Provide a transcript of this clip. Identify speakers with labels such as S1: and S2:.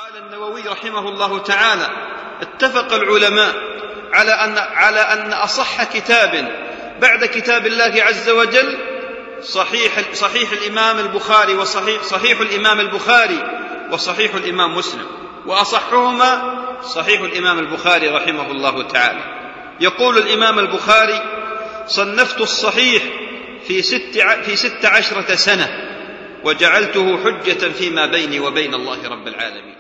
S1: قال النووي رحمه الله تعالى: اتفق العلماء على أن أصح كتاب بعد كتاب الله عز وجل صحيح الإمام البخاري صحيح الإمام البخاري وصحيح الإمام مسلم، وأصحهما صحيح الإمام البخاري رحمه الله تعالى. يقول الإمام البخاري: صنفت الصحيح في 16 سنة وجعلته حجة فيما بيني وبين الله رب العالمين.